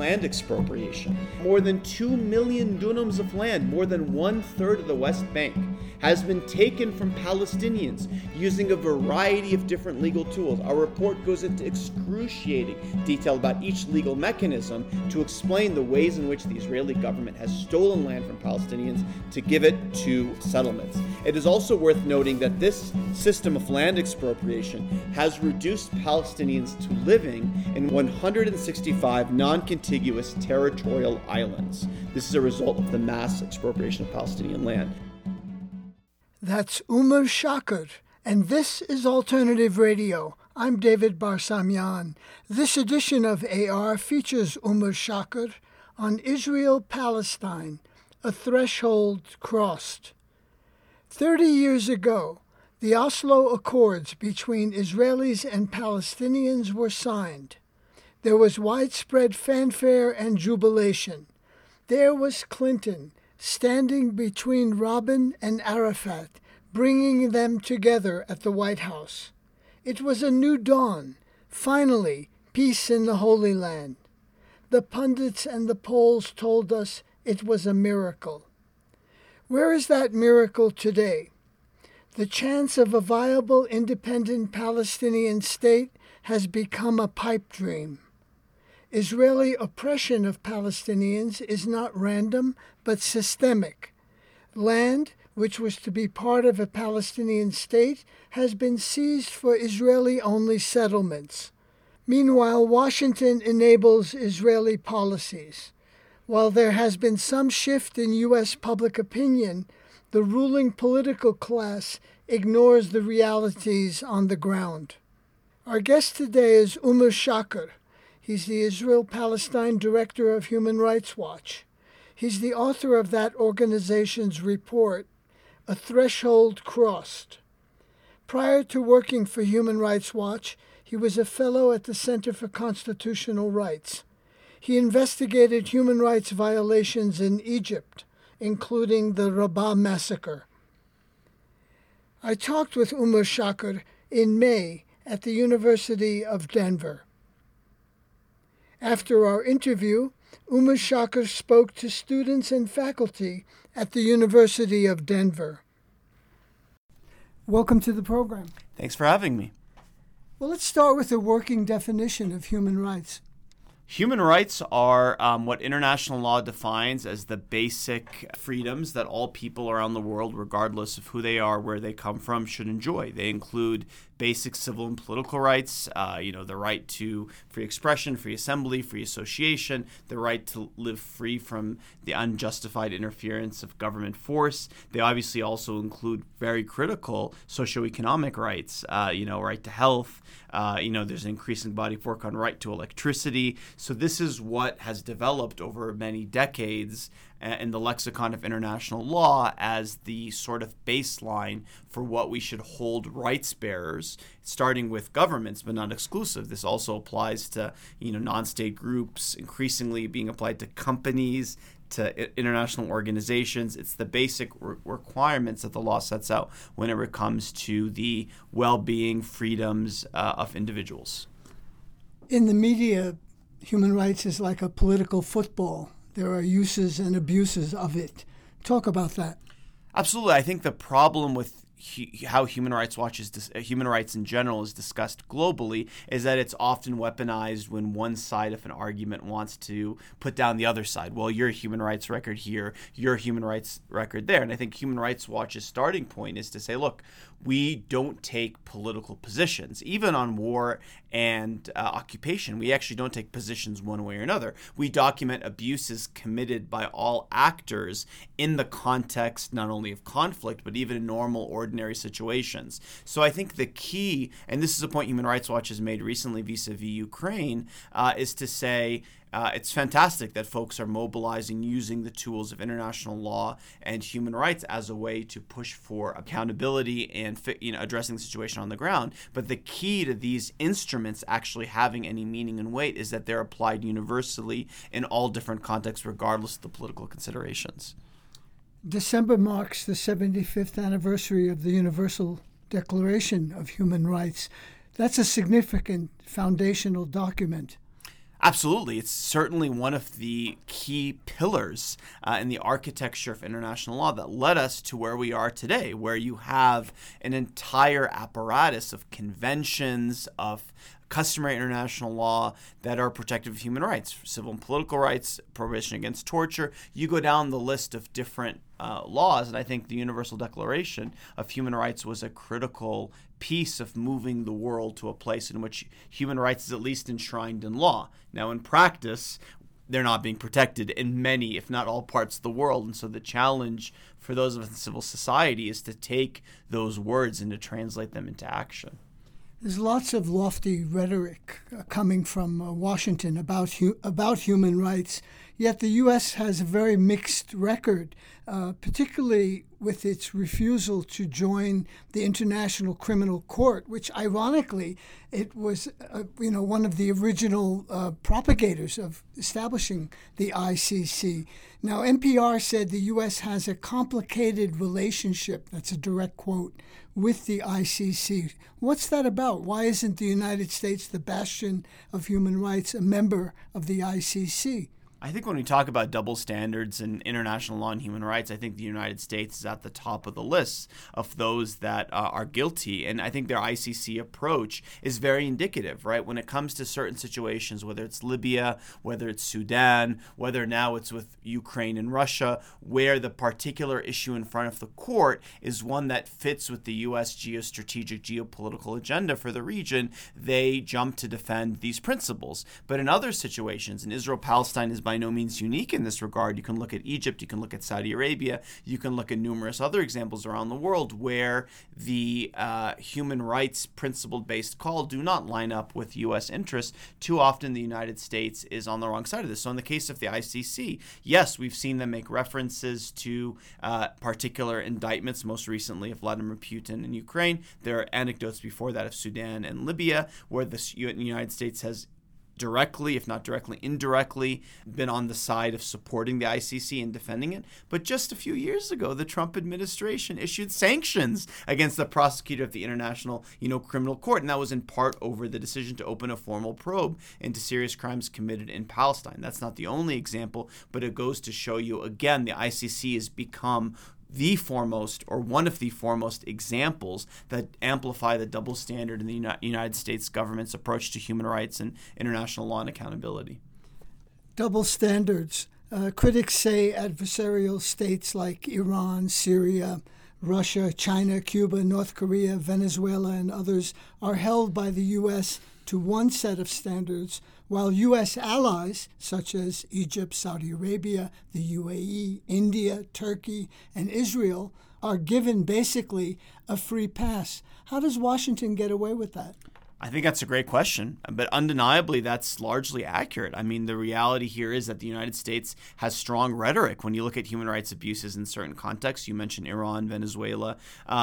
land expropriation. More than 2 million dunams of land, more than 1/3 of the West Bank, has been taken from Palestinians using a variety of different legal tools. Our report goes into excruciating detail about each legal mechanism to explain the ways in which the Israeli government has stolen land from Palestinians to give it to settlements. It is also worth noting that this system of land expropriation has reduced Palestinians to living in 165 non-contiguous territorial islands. This is a result of the mass expropriation of Palestinian land. That's Umar Shakir, and this is Alternative Radio. I'm David Barsamian. This edition of AR features Umar Shakir on Israel-Palestine, a threshold crossed. 30 years ago, the Oslo Accords between Israelis and Palestinians were signed. There was widespread fanfare and jubilation. There was Clinton, standing between Rabin and Arafat, bringing them together at the White House. It was a new dawn. Finally, peace in the Holy Land. The pundits and the polls told us it was a miracle. Where is that miracle today? The chance of a viable independent Palestinian state has become a pipe dream. Israeli oppression of Palestinians is not random, but systemic. Land, which was to be part of a Palestinian state, has been seized for Israeli-only settlements. Meanwhile, Washington enables Israeli policies. While there has been some shift in U.S. public opinion, the ruling political class ignores the realities on the ground. Our guest today is Umar Shakir. He's the Israel-Palestine Director of Human Rights Watch. He's the author of that organization's report, A Threshold Crossed. Prior to working for Human Rights Watch, he was a fellow at the Center for Constitutional Rights. He investigated human rights violations in Egypt, including the Rabaa massacre. I talked with Umar Shakir in May at the University of Denver. After our interview, Umar Shakir spoke to students and faculty at the University of Denver. Welcome to the program. Thanks for having me. Well, let's start with a working definition of human rights. Human rights are what international law defines as the basic freedoms that all people around the world, regardless of who they are, where they come from, should enjoy. They include basic civil and political rights, the right to free expression, free assembly, free association, the right to live free from the unjustified interference of government force. They obviously also include very critical socioeconomic rights, right to health. There's an increasing body of work on right to electricity. So this is what has developed over many decades in the lexicon of international law as the sort of baseline for what we should hold rights bearers, starting with governments, but not exclusive. This also applies to, non-state groups, increasingly being applied to companies, to international organizations. It's the basic requirements that the law sets out whenever it comes to the well-being, freedoms of individuals. In the media, human rights is like a political football. There are uses and abuses of it. Talk about that. Absolutely. I think the problem with how Human Rights Watch human rights in general is discussed globally is that it's often weaponized when one side of an argument wants to put down the other side. Well, your human rights record here, your human rights record there. And I think Human Rights Watch's starting point is to say, look, we don't take political positions, even on war and occupation. We actually don't take positions one way or another. We document abuses committed by all actors in the context not only of conflict, but even in normal, ordinary situations. So I think the key, and this is a point Human Rights Watch has made recently vis-a-vis Ukraine, is to say, it's fantastic that folks are mobilizing using the tools of international law and human rights as a way to push for accountability and addressing the situation on the ground. But the key to these instruments actually having any meaning and weight is that they're applied universally in all different contexts, regardless of the political considerations. December marks the 75th anniversary of the Universal Declaration of Human Rights. That's a significant foundational document. Absolutely. It's certainly one of the key pillars in the architecture of international law that led us to where we are today, where you have an entire apparatus of conventions, of customary international law that are protective of human rights, civil and political rights, prohibition against torture. You go down the list of different laws, and I think the Universal Declaration of Human Rights was a critical piece of moving the world to a place in which human rights is at least enshrined in law. Now, in practice, they're not being protected in many, if not all, parts of the world. And so the challenge for those of us in civil society is to take those words and to translate them into action. There's lots of lofty rhetoric coming from Washington about human rights, yet the U.S. has a very mixed record, particularly with its refusal to join the International Criminal Court, which ironically it was one of the original propagators of establishing the ICC. Now, NPR said the U.S. has a complicated relationship, that's a direct quote, with the ICC. What's that about? Why isn't the United States, the bastion of human rights, a member of the ICC? I think when we talk about double standards in international law and human rights, I think the United States is at the top of the list of those that are guilty. And I think their ICC approach is very indicative, right? When it comes to certain situations, whether it's Libya, whether it's Sudan, whether now it's with Ukraine and Russia, where the particular issue in front of the court is one that fits with the U.S. geostrategic, geopolitical agenda for the region, they jump to defend these principles. But in other situations, and Israel-Palestine is by no means unique in this regard. You can look at Egypt, you can look at Saudi Arabia, you can look at numerous other examples around the world where the human rights principle-based call do not line up with U.S. interests. Too often the United States is on the wrong side of this. So in the case of the ICC, yes, we've seen them make references to particular indictments, most recently of Vladimir Putin in Ukraine. There are anecdotes before that of Sudan and Libya, where the United States has directly, if not directly, indirectly, been on the side of supporting the ICC and defending it. But just a few years ago, the Trump administration issued sanctions against the prosecutor of the International, Criminal Court, and that was in part over the decision to open a formal probe into serious crimes committed in Palestine. That's not the only example, but it goes to show you, again, the ICC has become the foremost or one of the foremost examples that amplify the double standard in the United States government's approach to human rights and international law and accountability. Double standards. Critics say adversarial states like Iran, Syria, Russia, China, Cuba, North Korea, Venezuela, and others are held by the U.S. to one set of standards, while U.S. allies such as Egypt, Saudi Arabia, the UAE, India, Turkey, and Israel are given basically a free pass. How does Washington get away with that? I think that's a great question, but undeniably that's largely accurate. I mean, the reality here is that the United States has strong rhetoric when you look at human rights abuses in certain contexts. You mentioned Iran, Venezuela.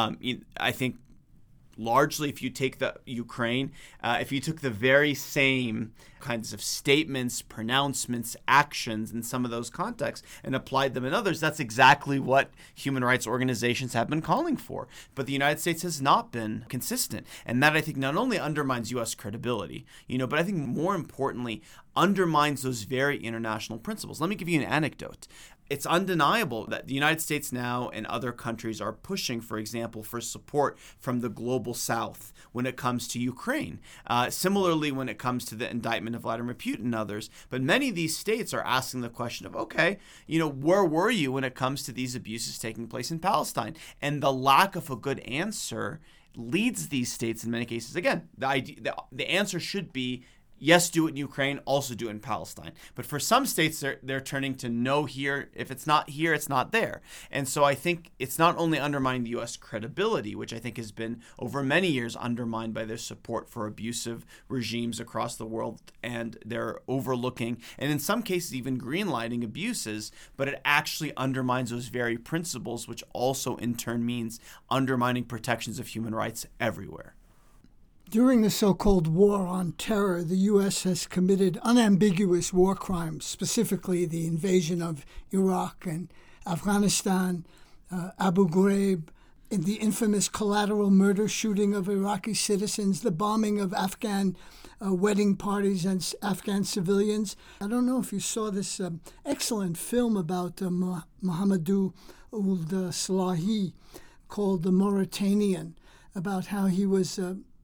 I think largely, if you take the Ukraine, if you took the very same kinds of statements, pronouncements, actions in some of those contexts and applied them in others, that's exactly what human rights organizations have been calling for. But the United States has not been consistent. And that, I think, not only undermines U.S. credibility, but I think more importantly, undermines those very international principles. Let me give you an anecdote. It's undeniable that the United States now and other countries are pushing, for example, for support from the global south when it comes to Ukraine. Similarly, when it comes to the indictment of Vladimir Putin and others. But many of these states are asking the question of, okay, where were you when it comes to these abuses taking place in Palestine? And the lack of a good answer leads these states in many cases. Again, the answer should be, yes, do it in Ukraine, also do it in Palestine. But for some states, they're turning to no here. If it's not here, it's not there. And so I think it's not only undermining the U.S. credibility, which I think has been over many years undermined by their support for abusive regimes across the world, and they're overlooking and in some cases even greenlighting abuses, but it actually undermines those very principles, which also in turn means undermining protections of human rights everywhere. During the so-called war on terror, the U.S. has committed unambiguous war crimes, specifically the invasion of Iraq and Afghanistan, Abu Ghraib, in the infamous collateral murder shooting of Iraqi citizens, the bombing of Afghan wedding parties and Afghan civilians. I don't know if you saw this excellent film about Mohamedou Ould Slahi called The Mauritanian, about how he was,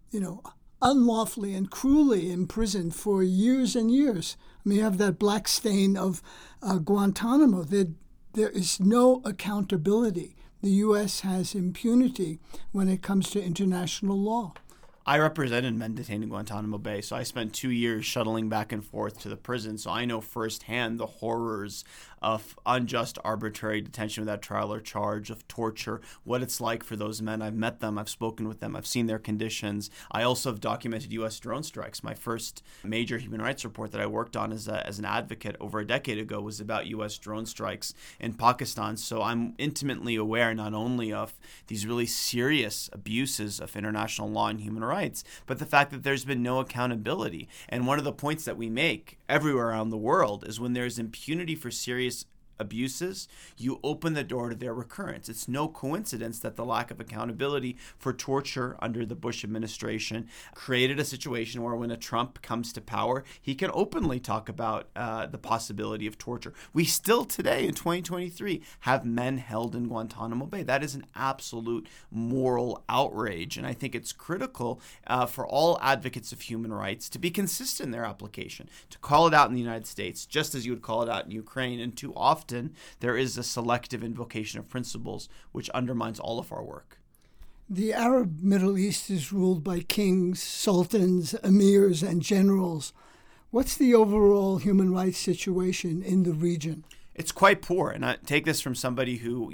unlawfully and cruelly imprisoned for years and years. I mean, you have that black stain of Guantanamo. There is no accountability. The U.S. has impunity when it comes to international law. I represented men detained in Guantanamo Bay, so I spent 2 years shuttling back and forth to the prison, so I know firsthand the horrors of unjust, arbitrary detention without trial or charge, of torture, what it's like for those men. I've met them, I've spoken with them, I've seen their conditions. I also have documented U.S. drone strikes. My first major human rights report that I worked on as an advocate over a decade ago was about U.S. drone strikes in Pakistan, so I'm intimately aware not only of these really serious abuses of international law and human rights, but the fact that there's been no accountability. And one of the points that we make everywhere around the world is when there's impunity for serious abuses, you open the door to their recurrence. It's no coincidence that the lack of accountability for torture under the Bush administration created a situation where when a Trump comes to power, he can openly talk about the possibility of torture. We still today in 2023 have men held in Guantanamo Bay. That is an absolute moral outrage. And I think it's critical for all advocates of human rights to be consistent in their application, to call it out in the United States, just as you would call it out in Ukraine. And too often, there is a selective invocation of principles which undermines all of our work. The Arab Middle East is ruled by kings, sultans, emirs, and generals. What's the overall human rights situation in the region? It's quite poor, and I take this from somebody who,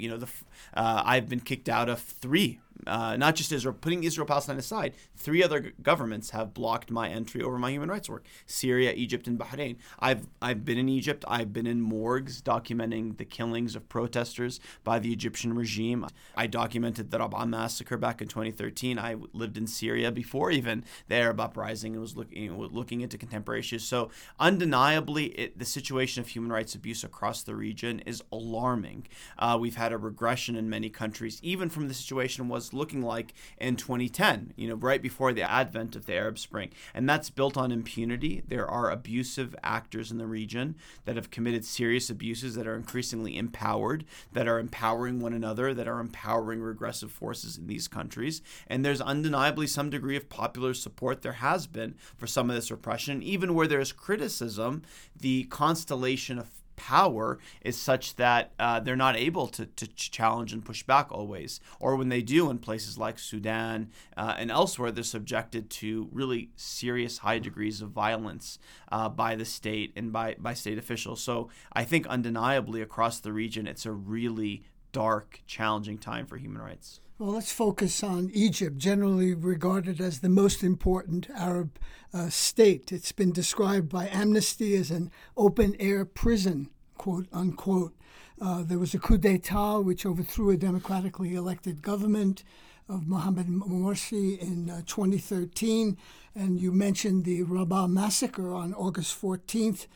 I've been kicked out of three. Not just Israel, putting Israel-Palestine aside, 3 other governments have blocked my entry over my human rights work: Syria, Egypt, and Bahrain. I've been in Egypt. I've been in morgues documenting the killings of protesters by the Egyptian regime. I documented the Rabaa massacre back in 2013. I lived in Syria before even the Arab uprising and was looking into contemporary issues. So undeniably, the situation of human rights abuse across the region is alarming. We've had a regression in many countries, even from the situation was looking like in 2010, right before the advent of the Arab Spring. And that's built on impunity. There are abusive actors in the region that have committed serious abuses that are increasingly empowered, that are empowering one another, that are empowering regressive forces in these countries. And there's undeniably some degree of popular support there has been for some of this repression. Even where there's criticism, the constellation of power is such that they're not able to challenge and push back always. Or when they do in places like Sudan and elsewhere, they're subjected to really serious high degrees of violence by the state and by state officials. So I think undeniably across the region, it's a really dark, challenging time for human rights. Well, let's focus on Egypt, generally regarded as the most important Arab state. It's been described by Amnesty as an open-air prison, quote unquote. There was a coup d'etat which overthrew a democratically elected government of Mohamed Morsi in 2013. And you mentioned the Rabaa massacre on August 14th,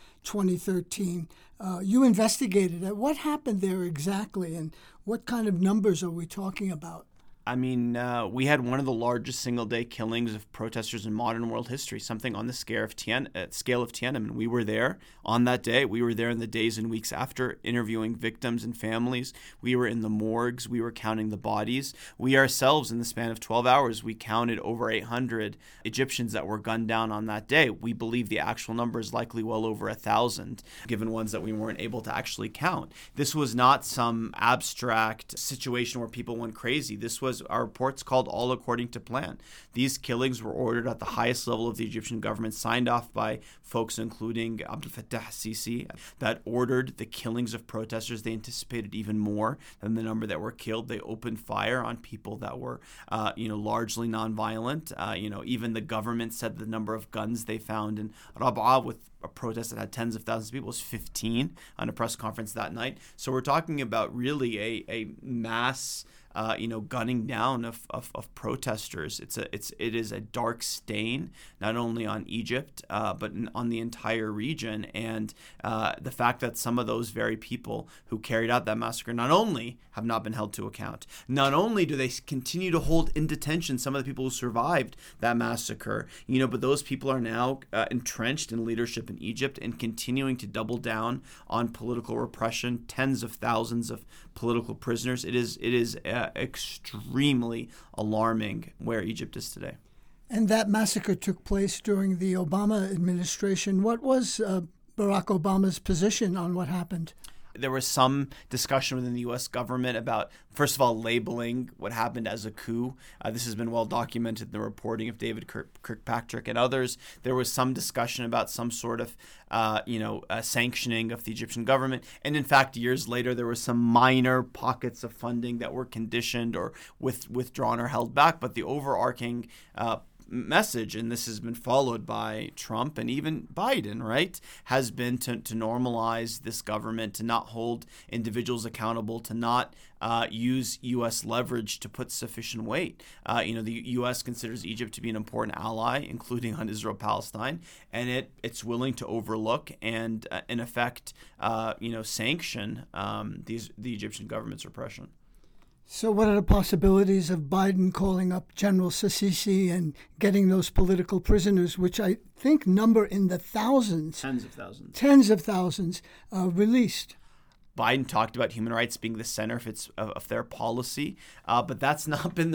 2013. You investigated it. What happened there exactly, and what kind of numbers are we talking about? I mean, we had one of the largest single-day killings of protesters in modern world history, something on the scale of Tiananmen. We were there on that day. We were there in the days and weeks after, interviewing victims and families. We were in the morgues. We were counting the bodies. We ourselves, in the span of 12 hours, we counted over 800 Egyptians that were gunned down on that day. We believe the actual number is likely well over 1,000, given ones that we weren't able to actually count. This was not some abstract situation where people went crazy. This was our reports called all according to plan. These killings were ordered at the highest level of the Egyptian government, signed off by folks including Abdel Fattah al-Sisi, that ordered the killings of protesters. They anticipated even more than the number that were killed. They opened fire on people that were, largely nonviolent. Even the government said the number of guns they found in Rabaa with a protest that had tens of thousands of people was 15 on a press conference that night. So we're talking about really a mass gunning down of protesters. It is a dark stain not only on Egypt but on the entire region. And the fact that some of those very people who carried out that massacre not only have not been held to account, not only do they continue to hold in detention some of the people who survived that massacre, but those people are now entrenched in leadership in Egypt and continuing to double down on political repression, tens of thousands of political prisoners. It is extremely alarming where Egypt is today. And that massacre took place during the Obama administration. What was Barack Obama's position on what happened? There was some discussion within the U.S. government about, first of all, labeling what happened as a coup. This has been well documented in the reporting of David Kirkpatrick and others. There was some discussion about some sort of, sanctioning of the Egyptian government. And in fact, years later, there were some minor pockets of funding that were conditioned or withdrawn or held back. But the overarching message, and this has been followed by Trump and even Biden, right, has been to normalize this government, to not hold individuals accountable, to not use U.S. leverage to put sufficient weight. The U.S. considers Egypt to be an important ally, including on Israel-Palestine, and it's willing to overlook and, in effect, sanction the Egyptian government's repression. So what are the possibilities of Biden calling up General Sisi and getting those political prisoners, which I think number in the thousands, tens of thousands, released? Biden talked about human rights being the center of their policy, but that's not been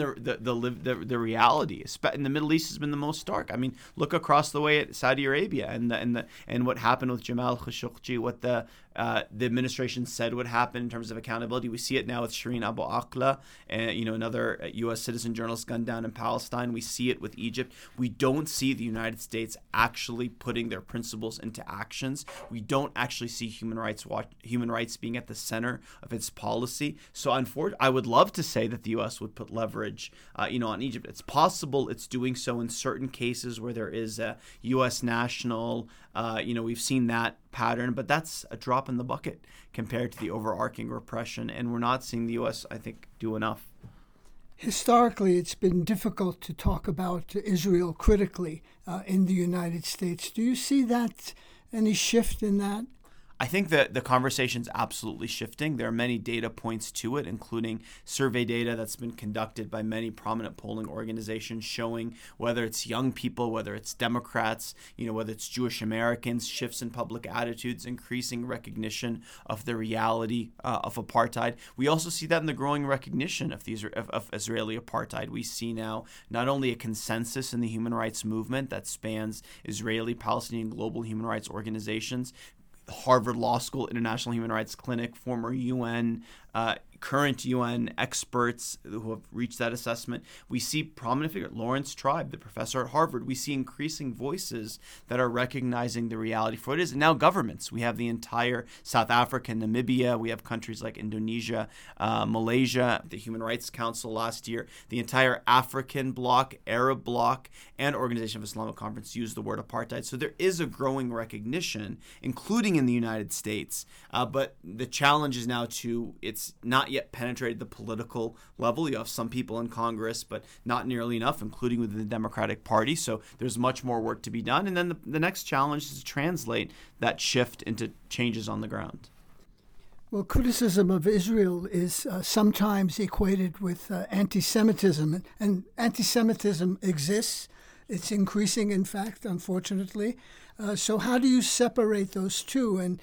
the reality. In the Middle East has been the most stark. I mean, look across the way at Saudi Arabia and what happened with Jamal Khashoggi, what the administration said would happen in terms of accountability. We see it now with Shireen Abu Akleh, another U.S. citizen journalist gunned down in Palestine. We see it with Egypt. We don't see the United States actually putting their principles into actions. We don't actually see human rights being at the center of its policy. So I would love to say that the U.S. would put leverage, on Egypt. It's possible it's doing so in certain cases where there is a U.S. national. We've seen that pattern, but that's a drop in the bucket compared to the overarching repression, and we're not seeing the U.S., I think, do enough. Historically, it's been difficult to talk about Israel critically in the United States. Do you see any shift in that? I think that the conversation's absolutely shifting. There are many data points to it, including survey data that's been conducted by many prominent polling organizations showing whether it's young people, whether it's Democrats, whether it's Jewish Americans, shifts in public attitudes, increasing recognition of the reality of apartheid. We also see that in the growing recognition of Israeli apartheid. We see now not only a consensus in the human rights movement that spans Israeli, Palestinian, global human rights organizations, Harvard Law School, International Human Rights Clinic, former UN, current UN experts who have reached that assessment. We see prominent figure, Lawrence Tribe, the professor at Harvard. We see increasing voices that are recognizing the reality for what it is. And now governments. We have the entire South Africa, Namibia. We have countries like Indonesia, Malaysia, the Human Rights Council last year. The entire African bloc, Arab bloc, and Organization of Islamic Conference use the word apartheid. So there is a growing recognition, including in the United States. But the challenge is now it's not yet penetrated the political level. You have some people in Congress, but not nearly enough, including within the Democratic Party. So there's much more work to be done. And then the next challenge is to translate that shift into changes on the ground. Well, criticism of Israel is sometimes equated with anti-Semitism, and anti-Semitism exists. It's increasing, in fact, unfortunately. So how do you separate those two and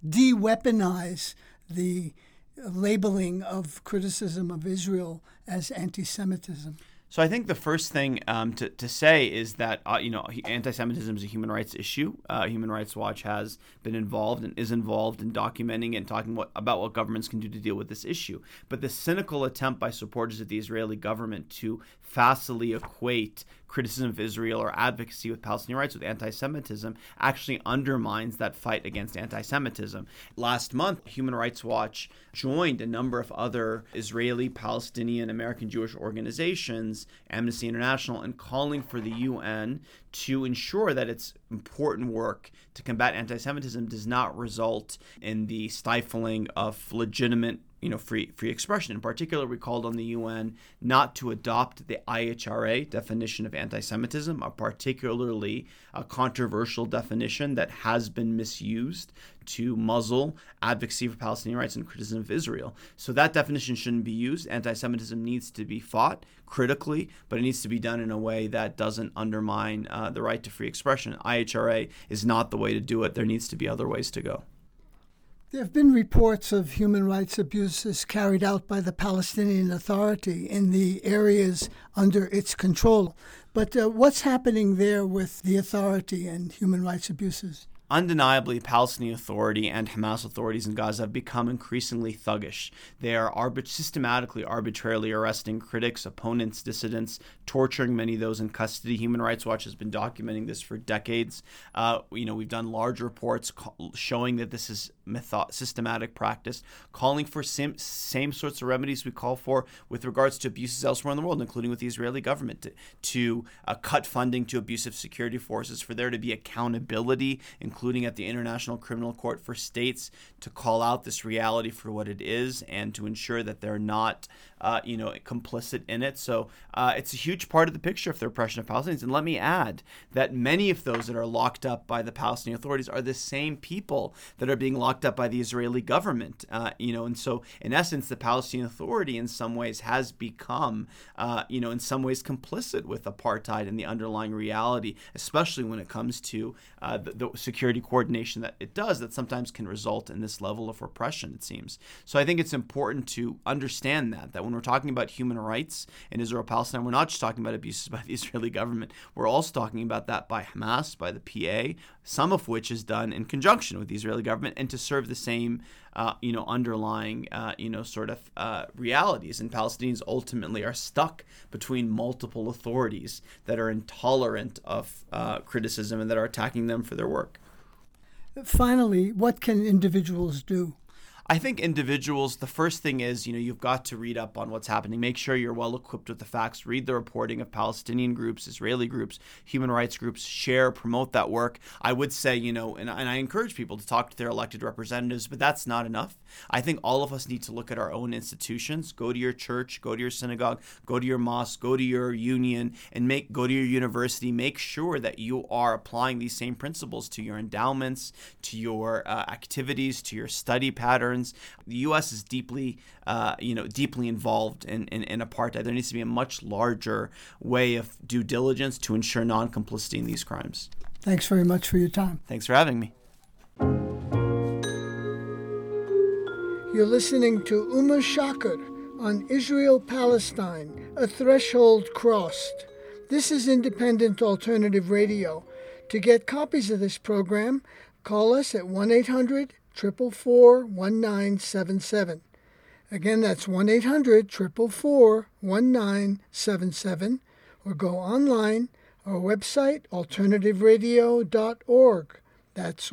de-weaponize the labeling of criticism of Israel as anti-Semitism? So I think the first thing to say is that, anti-Semitism is a human rights issue. Human Rights Watch has been involved and is involved in documenting and talking about what governments can do to deal with this issue. But the cynical attempt by supporters of the Israeli government to facilely equate criticism of Israel or advocacy with Palestinian rights with anti-Semitism actually undermines that fight against anti-Semitism. Last month, Human Rights Watch joined a number of other Israeli, Palestinian, American Jewish organizations, Amnesty International, in calling for the UN to ensure that its important work to combat anti-Semitism does not result in the stifling of legitimate free expression. In particular, we called on the UN not to adopt the IHRA definition of anti-Semitism, a particularly controversial definition that has been misused to muzzle advocacy for Palestinian rights and criticism of Israel. So that definition shouldn't be used. Anti-Semitism needs to be fought critically, but it needs to be done in a way that doesn't undermine the right to free expression. IHRA is not the way to do it. There needs to be other ways to go. There have been reports of human rights abuses carried out by the Palestinian Authority in the areas under its control. But what's happening there with the authority and human rights abuses? Undeniably, Palestinian Authority and Hamas authorities in Gaza have become increasingly thuggish. They are systematically, arbitrarily arresting critics, opponents, dissidents, torturing many of those in custody. Human Rights Watch has been documenting this for decades. We've done large reports showing that this is systematic practice, calling for same sorts of remedies we call for with regards to abuses elsewhere in the world, including with the Israeli government, to cut funding to abusive security forces, for there to be accountability, including at the International Criminal Court, for states to call out this reality for what it is and to ensure that they're not complicit in it. So it's a huge part of the picture of the oppression of Palestinians. And let me add that many of those that are locked up by the Palestinian authorities are the same people that are being locked up by the Israeli government. And so in essence, the Palestinian Authority in some ways has become, in some ways complicit with apartheid and the underlying reality, especially when it comes to the security coordination that it does, that sometimes can result in this level of repression, it seems. So I think it's important to understand that when we're talking about human rights in Israel-Palestine, we're not just talking about abuses by the Israeli government. We're also talking about that by Hamas, by the PA, some of which is done in conjunction with the Israeli government and to serve the same, underlying, realities. And Palestinians ultimately are stuck between multiple authorities that are intolerant of criticism and that are attacking them for their work. Finally, what can individuals do? I think individuals, the first thing is, you've got to read up on what's happening. Make sure you're well equipped with the facts. Read the reporting of Palestinian groups, Israeli groups, human rights groups. Share, promote that work. I would say, and I encourage people to talk to their elected representatives, but that's not enough. I think all of us need to look at our own institutions. Go to your church, go to your synagogue, go to your mosque, go to your union, and go to your university. Make sure that you are applying these same principles to your endowments, to your activities, to your study patterns. The U.S. is deeply involved in apartheid. There needs to be a much larger way of due diligence to ensure non-complicity in these crimes. Thanks very much for your time. Thanks for having me. You're listening to Umar Shakir on Israel-Palestine, A Threshold Crossed. This is Independent Alternative Radio. To get copies of this program, call us at 1-800-444-1977. Again, that's 1-800-444-1977, or go online, our website, alternativeradio.org. That's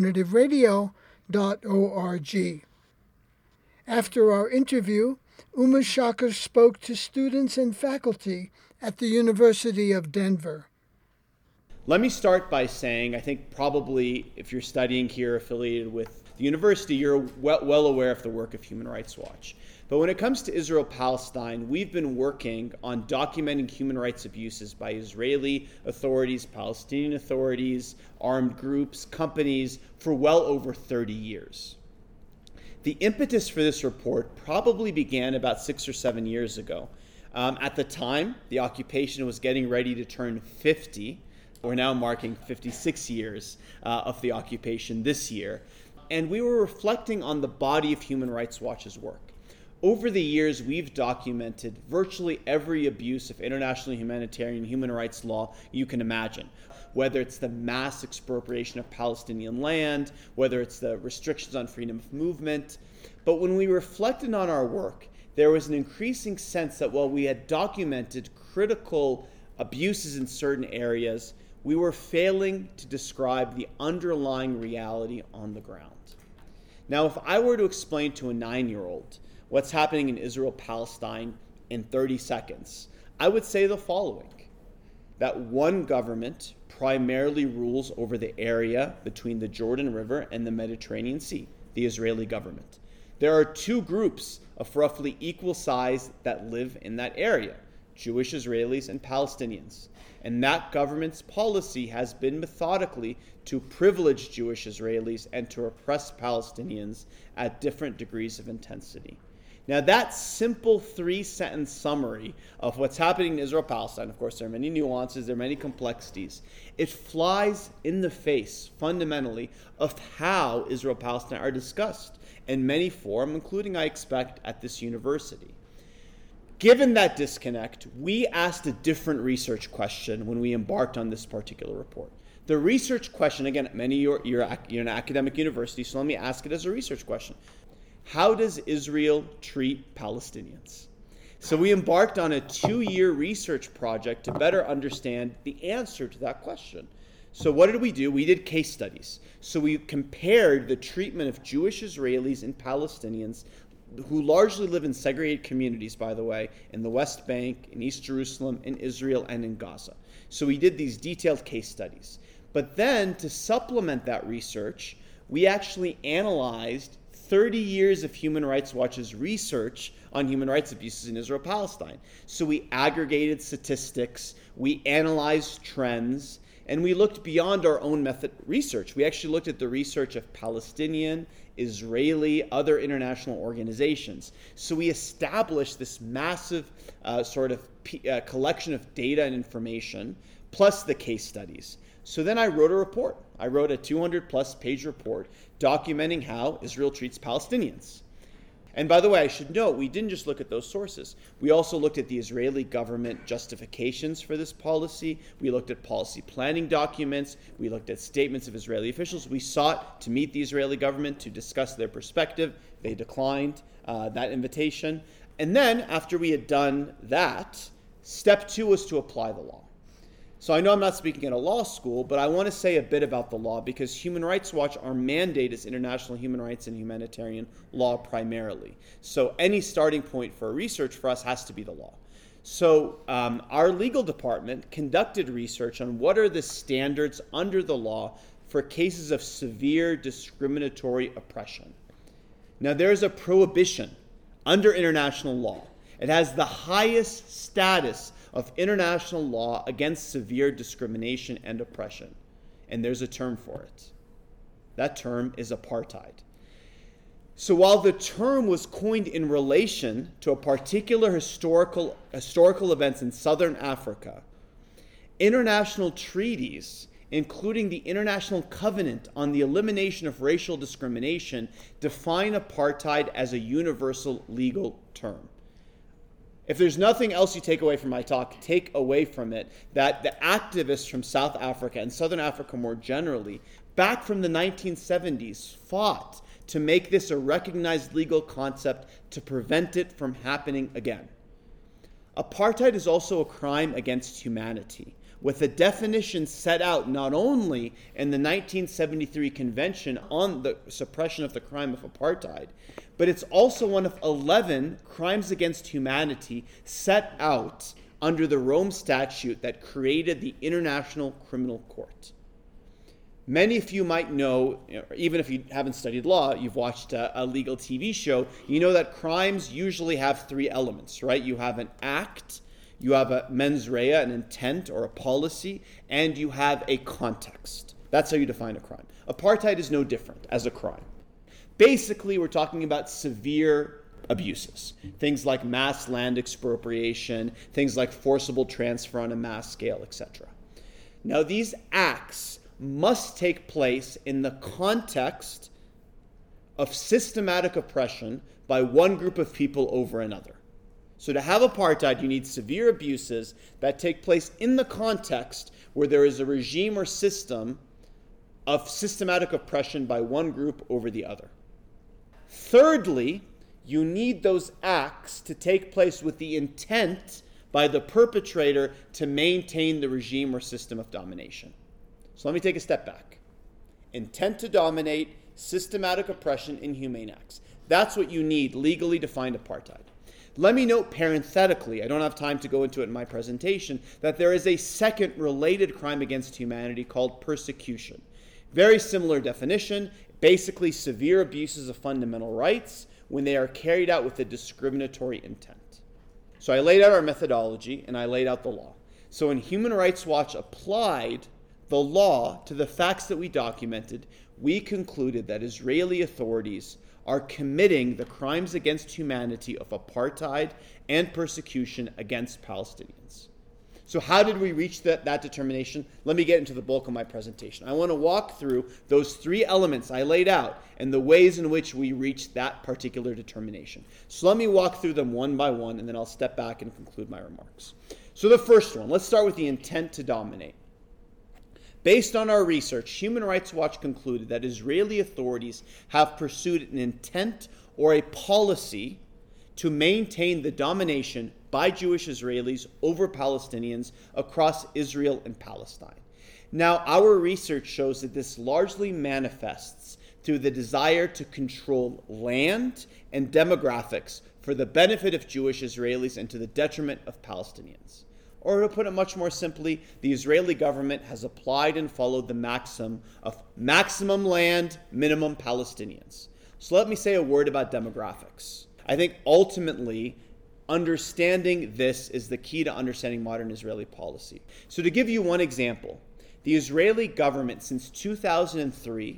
alternativeradio.org. After our interview, Umar Shakir spoke to students and faculty at the University of Denver. Let me start by saying, I think probably if you're studying here affiliated with the university, you're well aware of the work of Human Rights Watch. But when it comes to Israel-Palestine, we've been working on documenting human rights abuses by Israeli authorities, Palestinian authorities, armed groups, companies for well over 30 years. The impetus for this report probably began about 6 or 7 years ago. At the time, the occupation was getting ready to turn 50. We're now marking 56 years of the occupation this year. And we were reflecting on the body of Human Rights Watch's work. Over the years, we've documented virtually every abuse of international humanitarian human rights law you can imagine, whether it's the mass expropriation of Palestinian land, whether it's the restrictions on freedom of movement. But when we reflected on our work, there was an increasing sense that while we had documented critical abuses in certain areas, we were failing to describe the underlying reality on the ground. Now, if I were to explain to a 9-year-old what's happening in Israel-Palestine in 30 seconds, I would say the following: that one government primarily rules over the area between the Jordan River and the Mediterranean Sea, the Israeli government. There are two groups of roughly equal size that live in that area, Jewish Israelis and Palestinians. And that government's policy has been methodically to privilege Jewish Israelis and to oppress Palestinians at different degrees of intensity. Now, that simple three-sentence summary of what's happening in Israel-Palestine, of course, there are many nuances, there are many complexities. It flies in the face, fundamentally, of how Israel-Palestine are discussed in many forums, including, I expect, at this university. Given that disconnect, we asked a different research question when we embarked on this particular report. The research question, again, you're an academic university, so let me ask it as a research question. How does Israel treat Palestinians? So we embarked on a 2-year research project to better understand the answer to that question. So what did we do? We did case studies. So we compared the treatment of Jewish Israelis and Palestinians, who largely live in segregated communities, by the way, in the West Bank, in East Jerusalem, in Israel, and in Gaza. So we did these detailed case studies. But then, to supplement that research, we actually analyzed 30 years of Human Rights Watch's research on human rights abuses in Israel-Palestine. So we aggregated statistics, we analyzed trends, and we looked beyond our own method research. We actually looked at the research of Palestinian, Israeli, other international organizations. So we established this massive collection of data and information, plus the case studies. So then I wrote a report. I wrote a 200-plus page report documenting how Israel treats Palestinians. And by the way, I should note, we didn't just look at those sources. We also looked at the Israeli government justifications for this policy. We looked at policy planning documents. We looked at statements of Israeli officials. We sought to meet the Israeli government to discuss their perspective. They declined that invitation. And then, after we had done that, step 2 was to apply the law. So I know I'm not speaking at a law school, but I want to say a bit about the law because Human Rights Watch, our mandate is international human rights and humanitarian law primarily. So any starting point for research for us has to be the law. So our legal department conducted research on what are the standards under the law for cases of severe discriminatory oppression. Now there's a prohibition under international law. It has the highest status of international law against severe discrimination and oppression. And there's a term for it. That term is apartheid. So while the term was coined in relation to a particular historical events in southern Africa, international treaties, including the International Covenant on the Elimination of Racial Discrimination, define apartheid as a universal legal term. If there's nothing else you take away from my talk, take away from it that the activists from South Africa and Southern Africa more generally, back from the 1970s, fought to make this a recognized legal concept to prevent it from happening again. Apartheid is also a crime against humanity, with a definition set out not only in the 1973 Convention on the Suppression of the Crime of Apartheid, but it's also one of 11 crimes against humanity set out under the Rome Statute that created the International Criminal Court. Many of you might know, even if you haven't studied law, you've watched a legal TV show, you know that crimes usually have 3 elements, right? You have an act, you have a mens rea, an intent or a policy, and you have a context. That's how you define a crime. Apartheid is no different as a crime. Basically, we're talking about severe abuses. Things like mass land expropriation, things like forcible transfer on a mass scale, etc. Now, these acts must take place in the context of systematic oppression by one group of people over another. So to have apartheid, you need severe abuses that take place in the context where there is a regime or system of systematic oppression by one group over the other. Thirdly, you need those acts to take place with the intent by the perpetrator to maintain the regime or system of domination. So let me take a step back. Intent to dominate, systematic oppression, inhumane acts. That's what you need legally defined apartheid. Let me note parenthetically, I don't have time to go into it in my presentation, that there is a second related crime against humanity called persecution. Very similar definition, basically severe abuses of fundamental rights when they are carried out with a discriminatory intent. So I laid out our methodology and I laid out the law. So when Human Rights Watch applied the law to the facts that we documented, we concluded that Israeli authorities are committing the crimes against humanity of apartheid and persecution against Palestinians. So how did we reach that determination? Let me get into the bulk of my presentation. I want to walk through those three elements I laid out and the ways in which we reached that particular determination. So let me walk through them one by one, and then I'll step back and conclude my remarks. So the first one, let's start with the intent to dominate. Based on our research, Human Rights Watch concluded that Israeli authorities have pursued an intent or a policy to maintain the domination by Jewish Israelis over Palestinians across Israel and Palestine. Now, our research shows that this largely manifests through the desire to control land and demographics for the benefit of Jewish Israelis and to the detriment of Palestinians. Or to put it much more simply, the Israeli government has applied and followed the maxim of maximum land, minimum Palestinians. So let me say a word about demographics. I think ultimately, understanding this is the key to understanding modern Israeli policy. So to give you one example, the Israeli government since 2003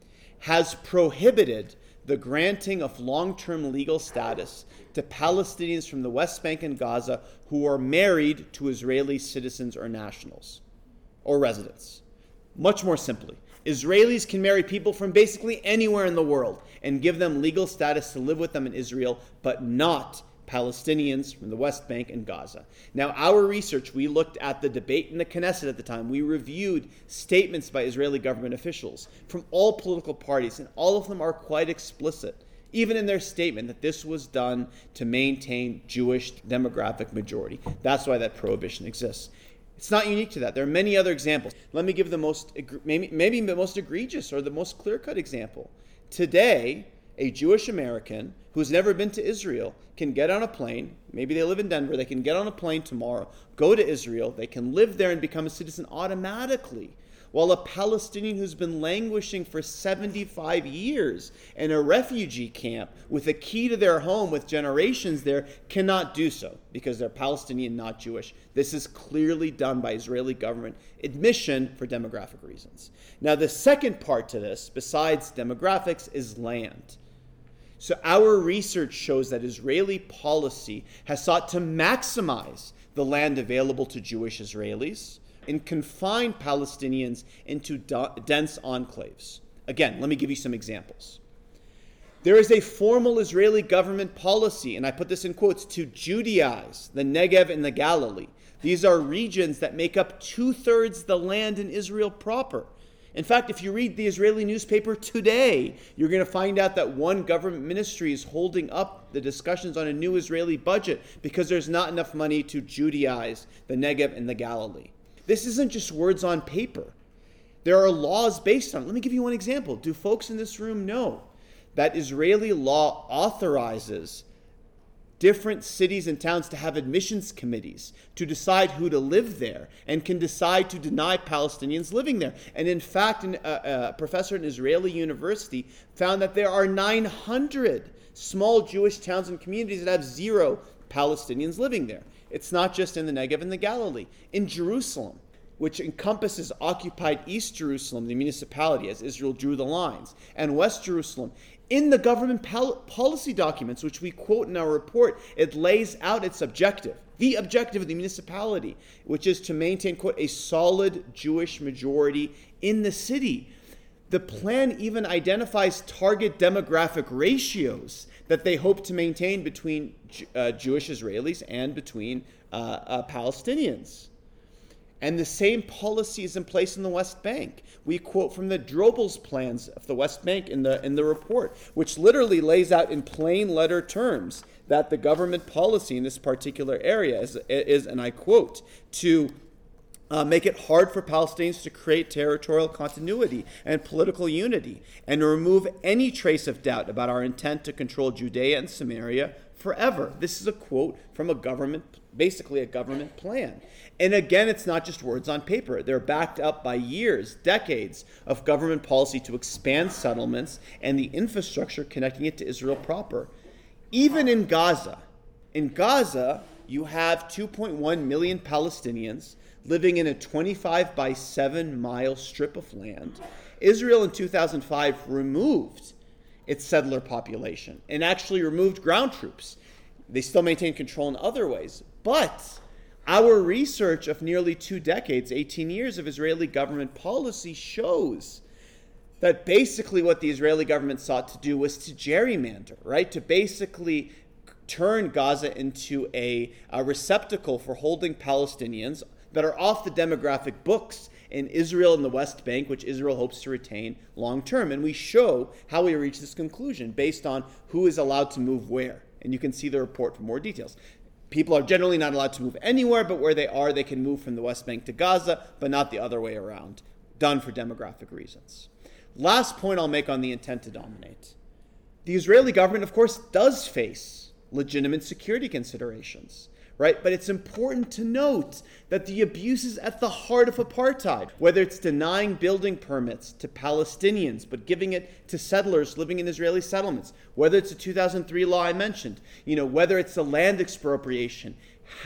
has prohibited the granting of long-term legal status to Palestinians from the West Bank and Gaza who are married to Israeli citizens or nationals or residents. Much more simply, Israelis can marry people from basically anywhere in the world and give them legal status to live with them in Israel, but not Palestinians from the West Bank and Gaza. Now, our research, we looked at the debate in the Knesset at the time. We reviewed statements by Israeli government officials from all political parties, and all of them are quite explicit, even in their statement, that this was done to maintain Jewish demographic majority. That's why that prohibition exists. It's not unique to that. There are many other examples. Let me give the most, maybe the most egregious or the most clear-cut example. Today, a Jewish American who's never been to Israel can get on a plane, maybe they live in Denver, they can get on a plane tomorrow, go to Israel, they can live there and become a citizen automatically, while a Palestinian who's been languishing for 75 years in a refugee camp with a key to their home with generations there cannot do so because they're Palestinian, not Jewish. This is clearly done by Israeli government admission for demographic reasons. Now, the second part to this, besides demographics, is land. So our research shows that Israeli policy has sought to maximize the land available to Jewish Israelis and confine Palestinians into dense enclaves. Again, let me give you some examples. There is a formal Israeli government policy, and I put this in quotes, to Judaize the Negev and the Galilee. These are regions that make up 2/3 the land in Israel proper. In fact, if you read the Israeli newspaper today, you're going to find out that one government ministry is holding up the discussions on a new Israeli budget because there's not enough money to Judaize the Negev and the Galilee. This isn't just words on paper. There are laws based on it. Let me give you one example. Do folks in this room know that Israeli law authorizes different cities and towns to have admissions committees to decide who to live there and can decide to deny Palestinians living there? And in fact, a professor at an Israeli university found that there are 900 small Jewish towns and communities that have 0 Palestinians living there. It's not just in the Negev and the Galilee. In Jerusalem, which encompasses occupied East Jerusalem, the municipality, as Israel drew the lines, and West Jerusalem, in the government policy documents, which we quote in our report, it lays out its objective, the objective of the municipality, which is to maintain, quote, a solid Jewish majority in the city. The plan even identifies target demographic ratios that they hope to maintain between Jewish Israelis and between Palestinians. And the same policy is in place in the West Bank. We quote from the Drobel's plans of the West Bank in the report, which literally lays out in plain letter terms that the government policy in this particular area is, and I quote, to make it hard for Palestinians to create territorial continuity and political unity, and to remove any trace of doubt about our intent to control Judea and Samaria forever. This is a quote from a government, basically a government plan. And again, it's not just words on paper. They're backed up by years, decades of government policy to expand settlements and the infrastructure connecting it to Israel proper. Even in Gaza, you have 2.1 million Palestinians living in a 25 by 7 mile strip of land. Israel in 2005 removed its settler population and actually removed ground troops. They still maintain control in other ways. But our research of nearly 2 decades, 18 years of Israeli government policy shows that basically what the Israeli government sought to do was to gerrymander, right? To basically turn Gaza into a receptacle for holding Palestinians that are off the demographic books in Israel and the West Bank, which Israel hopes to retain long term. And we show how we reach this conclusion based on who is allowed to move where. And you can see the report for more details. People are generally not allowed to move anywhere, but where they are, they can move from the West Bank to Gaza, but not the other way around. Done for demographic reasons. Last point I'll make on the intent to dominate. The Israeli government, of course, does face legitimate security considerations, right? But it's important to note that the abuse is at the heart of apartheid, whether it's denying building permits to Palestinians but giving it to settlers living in Israeli settlements, whether it's the 2003 law I mentioned, whether it's the land expropriation,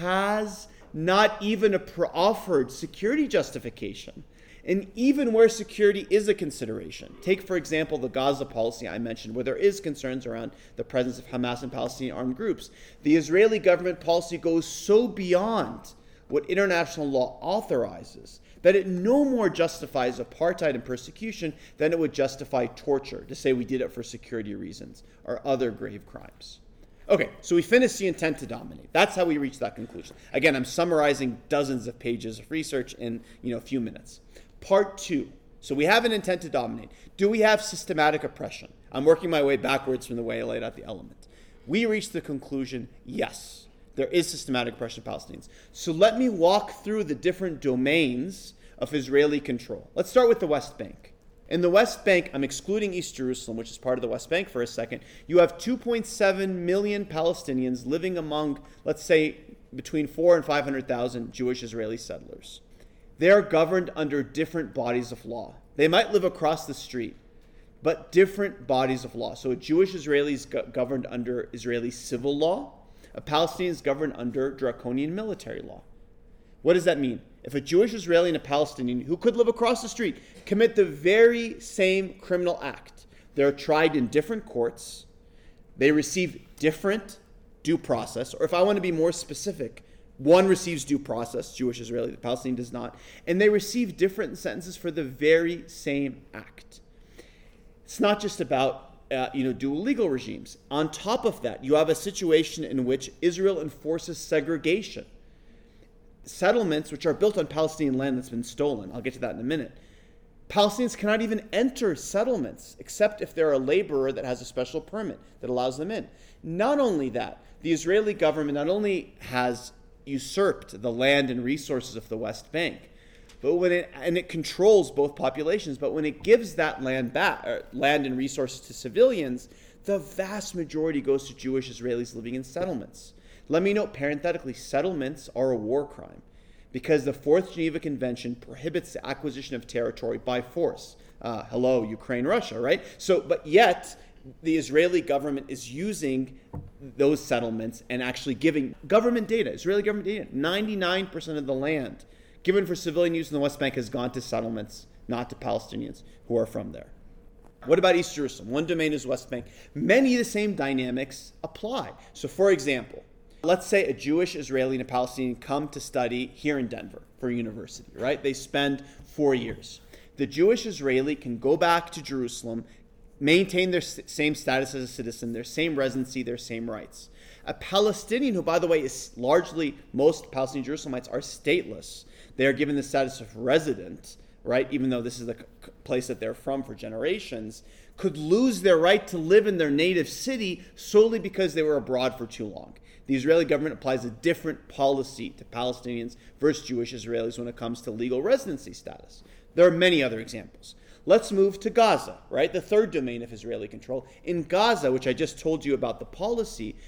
has not even offered security justification. And even where security is a consideration, take, for example, the Gaza policy I mentioned, where there is concerns around the presence of Hamas and Palestinian armed groups, the Israeli government policy goes so beyond what international law authorizes that it no more justifies apartheid and persecution than it would justify torture, to say we did it for security reasons or other grave crimes. Okay, so we finished the intent to dominate. That's how we reached that conclusion. Again, I'm summarizing dozens of pages of research in a few minutes. Part 2. So we have an intent to dominate. Do we have systematic oppression? I'm working my way backwards from the way I laid out the element. We reached the conclusion, yes, there is systematic oppression of Palestinians. So let me walk through the different domains of Israeli control. Let's start with the West Bank. In the West Bank, I'm excluding East Jerusalem, which is part of the West Bank for a second. You have 2.7 million Palestinians living among, let's say, between 400,000 and 500,000 Jewish Israeli settlers. They are governed under different bodies of law. They might live across the street, but different bodies of law. So a Jewish Israeli is governed under Israeli civil law. A Palestinian is governed under draconian military law. What does that mean? If a Jewish Israeli and a Palestinian who could live across the street commit the very same criminal act, they're tried in different courts. They receive different due process, or if I want to be more specific, one receives due process, Jewish Israeli, the Palestinian does not, and they receive different sentences for the very same act. It's not just about dual legal regimes. On top of that, you have a situation in which Israel enforces segregation. Settlements which are built on Palestinian land that's been stolen, I'll get to that in a minute. Palestinians cannot even enter settlements except if they're a laborer that has a special permit that allows them in. Not only that, the Israeli government not only has usurped the land and resources of the West Bank, but it controls both populations. But when it gives that land and resources to civilians, the vast majority goes to Jewish Israelis living in settlements. Let me note parenthetically, settlements are a war crime because the Fourth Geneva Convention prohibits the acquisition of territory by force. Hello, Ukraine, Russia, right? But yet the Israeli government is using those settlements and actually giving government data, Israeli government data. 99% of the land given for civilian use in the West Bank has gone to settlements, not to Palestinians who are from there. What about East Jerusalem? One domain is West Bank. Many of the same dynamics apply. So for example, let's say a Jewish Israeli and a Palestinian come to study here in Denver for university, right? They spend 4 years. The Jewish Israeli can go back to Jerusalem, maintain their same status as a citizen, their same residency, their same rights. A Palestinian, who, by the way, is largely, most Palestinian Jerusalemites are stateless. They are given the status of resident, right, even though this is the place that they're from for generations, could lose their right to live in their native city solely because they were abroad for too long. The Israeli government applies a different policy to Palestinians versus Jewish Israelis when it comes to legal residency status. There are many other examples. Let's move to Gaza, right? The third domain of Israeli control. In Gaza, which I just told you about the policy,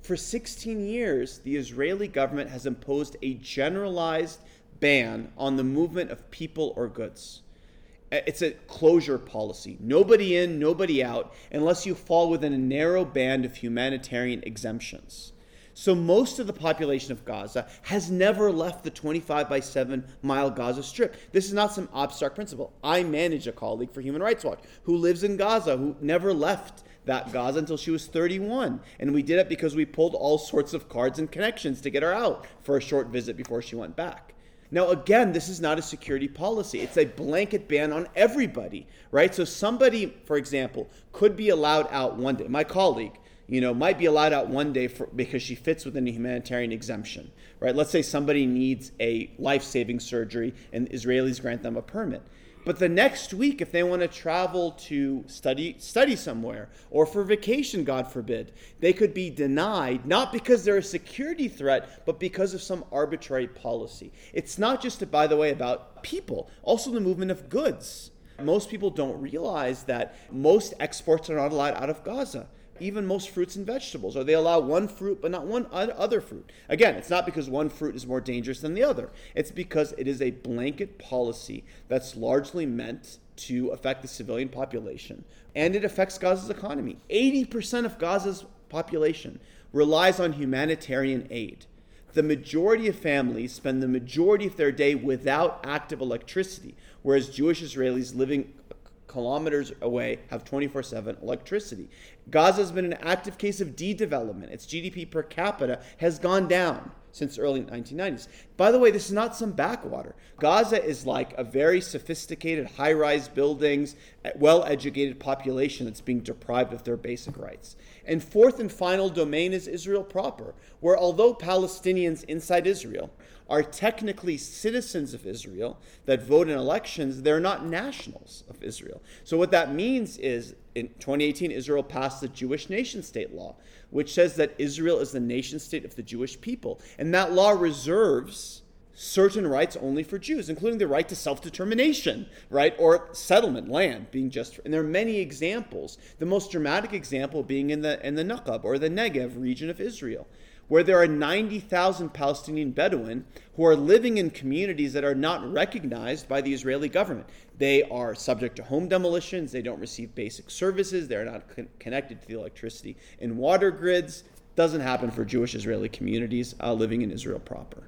For 16 years, the Israeli government has imposed a generalized ban on the movement of people or goods. It's a closure policy. Nobody in, nobody out, unless you fall within a narrow band of humanitarian exemptions. So most of the population of Gaza has never left the 25 by 7 mile Gaza Strip. This is not some abstract principle. I manage a colleague for Human Rights Watch who lives in Gaza, who never left that Gaza until she was 31. And we did it because we pulled all sorts of cards and connections to get her out for a short visit before she went back. Now, again, this is not a security policy. It's a blanket ban on everybody, right? So somebody, for example, could be allowed out one day. My colleague, might be allowed out one day because she fits within a humanitarian exemption, right? Let's say somebody needs a life-saving surgery and Israelis grant them a permit. But the next week, if they want to travel to study somewhere or for vacation, God forbid, they could be denied, not because they're a security threat, but because of some arbitrary policy. It's not just, by the way, about people, also the movement of goods. Most people don't realize that most exports are not allowed out of Gaza. Even most fruits and vegetables, or they allow one fruit but not one other fruit. Again, it's not because one fruit is more dangerous than the other. It's because it is a blanket policy that's largely meant to affect the civilian population, and it affects Gaza's economy. 80% of Gaza's population relies on humanitarian aid. The majority of families spend the majority of their day without active electricity, whereas Jewish Israelis living kilometers away have 24/7 electricity. Gaza has been an active case of de-development. Its GDP per capita has gone down since the early 1990s. By the way, this is not some backwater. Gaza is like a very sophisticated, high-rise buildings, well-educated population that's being deprived of their basic rights. And fourth and final domain is Israel proper, where although Palestinians inside Israel are technically citizens of Israel that vote in elections, they're not nationals of Israel. So what that means is, in 2018, Israel passed the Jewish nation-state law, which says that Israel is the nation-state of the Jewish people. And that law reserves certain rights only for Jews, including the right to self-determination, right, or settlement, land being just. And there are many examples. The most dramatic example being in the Naqab or the Negev region of Israel, where there are 90,000 Palestinian Bedouin who are living in communities that are not recognized by the Israeli government. They are subject to home demolitions. They don't receive basic services. They're not connected to the electricity and water grids. Doesn't happen for Jewish Israeli communities living in Israel proper.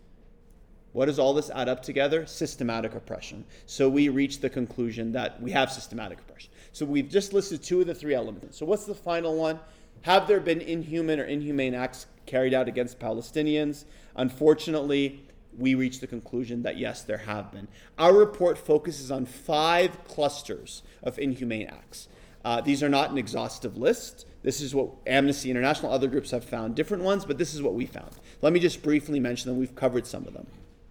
What does all this add up together? Systematic oppression. So we reach the conclusion that we have systematic oppression. So we've just listed two of the three elements. So what's the final one? Have there been inhuman or inhumane acts carried out against Palestinians? Unfortunately, we reach the conclusion that yes, there have been. Our report focuses on 5 clusters of inhumane acts. These are not an exhaustive list. This is what Amnesty International, other groups have found different ones, but this is what we found. Let me just briefly mention them. We've covered some of them.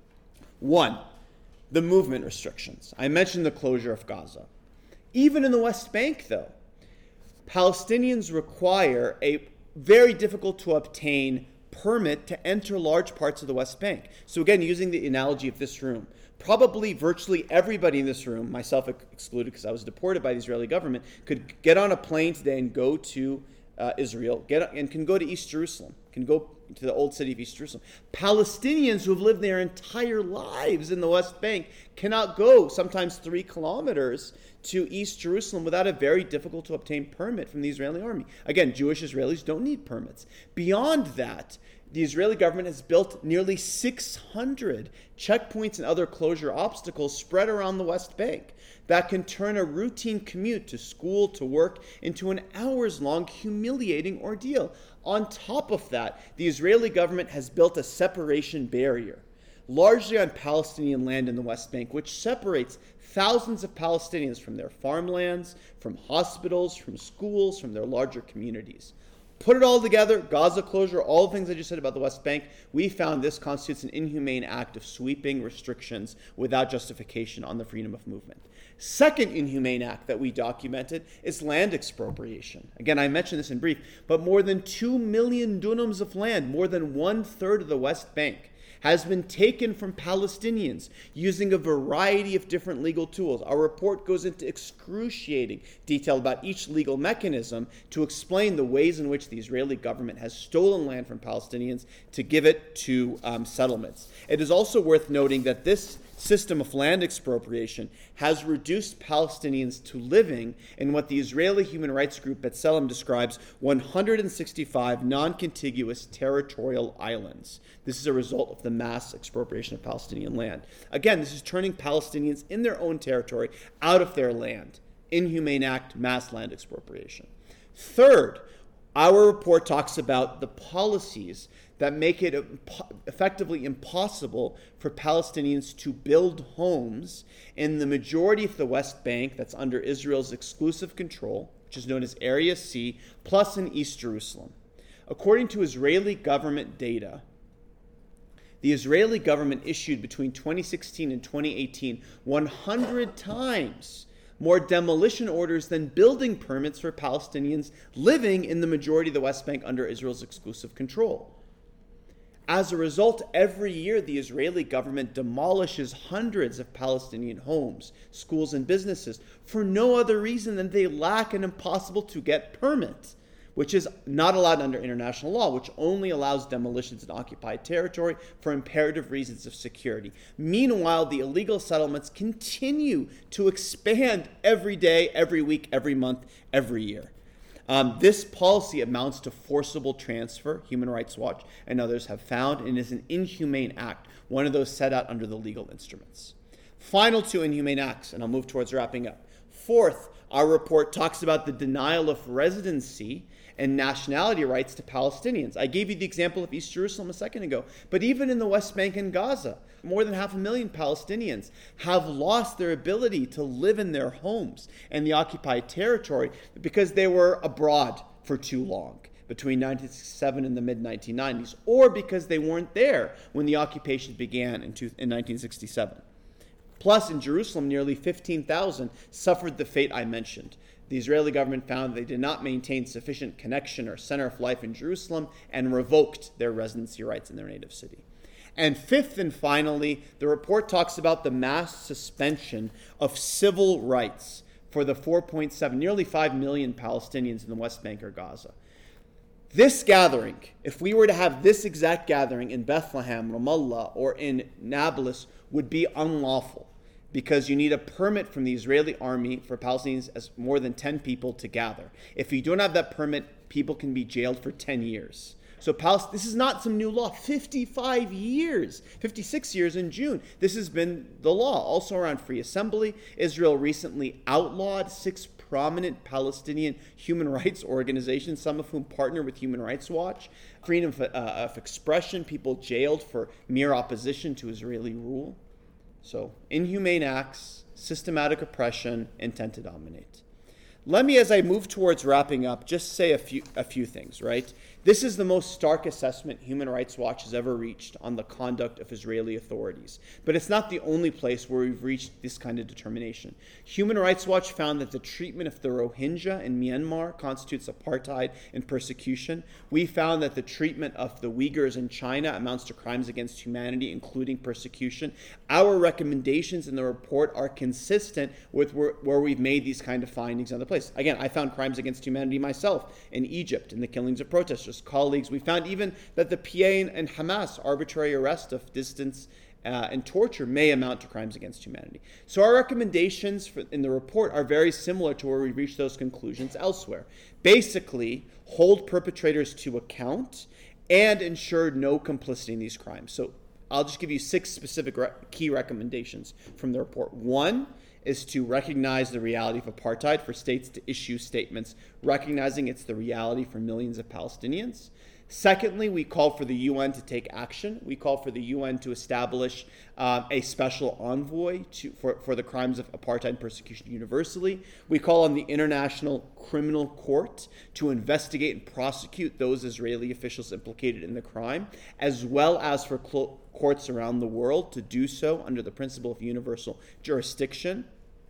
1, the movement restrictions. I mentioned the closure of Gaza. Even in the West Bank, though, Palestinians require a very difficult to obtain permit to enter large parts of the West Bank. So again, using the analogy of this room, probably virtually everybody in this room, myself excluded because I was deported by the Israeli government, could get on a plane today and go to Israel, can go to East Jerusalem, can go to the old city of East Jerusalem. Palestinians who have lived their entire lives in the West Bank cannot go sometimes 3 kilometers to East Jerusalem without a very difficult to obtain permit from the Israeli army. Again, Jewish Israelis don't need permits. Beyond that, the Israeli government has built nearly 600 checkpoints and other closure obstacles spread around the West Bank that can turn a routine commute to school, to work, into an hours-long humiliating ordeal. On top of that, the Israeli government has built a separation barrier, largely on Palestinian land in the West Bank, which separates thousands of Palestinians from their farmlands, from hospitals, from schools, from their larger communities. Put it all together, Gaza closure, all the things I just said about the West Bank, we found this constitutes an inhumane act of sweeping restrictions without justification on the freedom of movement. Second inhumane act that we documented is land expropriation. Again, I mentioned this in brief, but more than 2 million dunams of land, more than 1/3 of the West Bank, has been taken from Palestinians using a variety of different legal tools. Our report goes into excruciating detail about each legal mechanism to explain the ways in which the Israeli government has stolen land from Palestinians to give it to settlements. It is also worth noting that this system of land expropriation has reduced Palestinians to living in what the Israeli human rights group B'Tselem describes 165 non-contiguous territorial islands. This is a result of the mass expropriation of Palestinian land. Again, this is turning Palestinians in their own territory out of their land. Inhumane act, mass land expropriation. Third, our report talks about the policies that make it effectively impossible for Palestinians to build homes in the majority of the West Bank that's under Israel's exclusive control, which is known as Area C, plus in East Jerusalem. According to Israeli government data, the Israeli government issued between 2016 and 2018 100 times more demolition orders than building permits for Palestinians living in the majority of the West Bank under Israel's exclusive control. As a result, every year the Israeli government demolishes hundreds of Palestinian homes, schools, and businesses for no other reason than they lack an impossible-to-get permit, which is not allowed under international law, which only allows demolitions in occupied territory for imperative reasons of security. Meanwhile, the illegal settlements continue to expand every day, every week, every month, every year. This policy amounts to forcible transfer, Human Rights Watch and others have found, and is an inhumane act, one of those set out under the legal instruments. Final two inhumane acts, and I'll move towards wrapping up. Fourth, our report talks about the denial of residency and nationality rights to Palestinians. I gave you the example of East Jerusalem a second ago, but even in the West Bank and Gaza, more than 500,000 Palestinians have lost their ability to live in their homes in the occupied territory because they were abroad for too long, between 1967 and the mid-1990s, or because they weren't there when the occupation began in 1967. Plus, in Jerusalem, nearly 15,000 suffered the fate I mentioned. The Israeli government found they did not maintain sufficient connection or center of life in Jerusalem and revoked their residency rights in their native city. And fifth and finally, the report talks about the mass suspension of civil rights for the 4.7, nearly 5 million Palestinians in the West Bank or Gaza. This gathering, if we were to have this exact gathering in Bethlehem, Ramallah, or in Nablus, would be unlawful because you need a permit from the Israeli army for Palestinians as more than 10 people to gather. If you don't have that permit, people can be jailed for 10 years. So this is not some new law. 55 years, 56 years in June, this has been the law. Also around free assembly, Israel recently outlawed 6 prominent Palestinian human rights organizations, some of whom partner with Human Rights Watch. Freedom of expression, people jailed for mere opposition to Israeli rule. So inhumane acts, systematic oppression, intent to dominate. Let me, as I move towards wrapping up, just say a few things, right? This is the most stark assessment Human Rights Watch has ever reached on the conduct of Israeli authorities. But it's not the only place where we've reached this kind of determination. Human Rights Watch found that the treatment of the Rohingya in Myanmar constitutes apartheid and persecution. We found that the treatment of the Uyghurs in China amounts to crimes against humanity, including persecution. Our recommendations in the report are consistent with where we've made these kind of findings in other places. Again, I found crimes against humanity myself in Egypt, in the killings of protesters, colleagues. We found even that the PA and Hamas arbitrary arrest of dissidents and torture may amount to crimes against humanity. So our recommendations in the report are very similar to where we reached those conclusions elsewhere. Basically, hold perpetrators to account and ensure no complicity in these crimes. So I'll just give you 6 specific key recommendations from the report. 1 is to recognize the reality of apartheid, for states to issue statements recognizing it's the reality for millions of Palestinians. Secondly, we call for the UN to take action. We call for the UN to establish a special envoy for the crimes of apartheid and persecution universally. We call on the International Criminal Court to investigate and prosecute those Israeli officials implicated in the crime, as well as for courts around the world to do so under the principle of universal jurisdiction.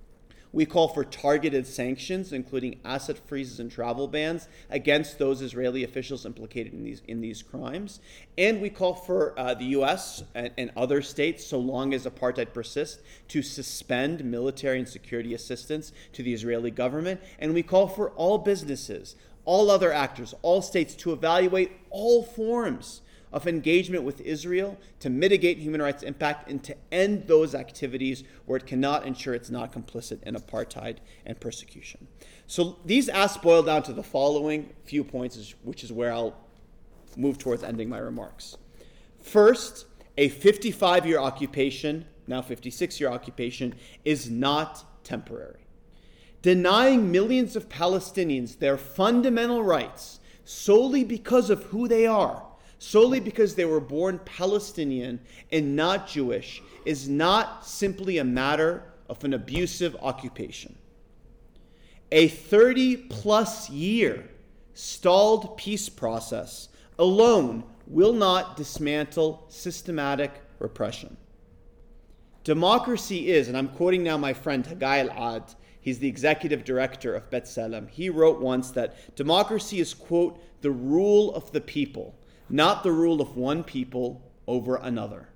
We call for targeted sanctions, including asset freezes and travel bans against those Israeli officials implicated in these crimes. And we call for the U.S. and other states, so long as apartheid persists, to suspend military and security assistance to the Israeli government. And we call for all businesses, all other actors, all states to evaluate all forms of engagement with Israel to mitigate human rights impact and to end those activities where it cannot ensure it's not complicit in apartheid and persecution. So these asks boil down to the following few points, which is where I'll move towards ending my remarks. First, a 55-year occupation, now 56-year occupation, is not temporary. Denying millions of Palestinians their fundamental rights solely because of who they are, solely because they were born Palestinian and not Jewish, is not simply a matter of an abusive occupation. A 30-plus year stalled peace process alone will not dismantle systematic repression. Democracy is, and I'm quoting now my friend Hagai Al-Ad, he's the executive director of B'Tselem. He wrote once that democracy is, quote, the rule of the people, not the rule of one people over another.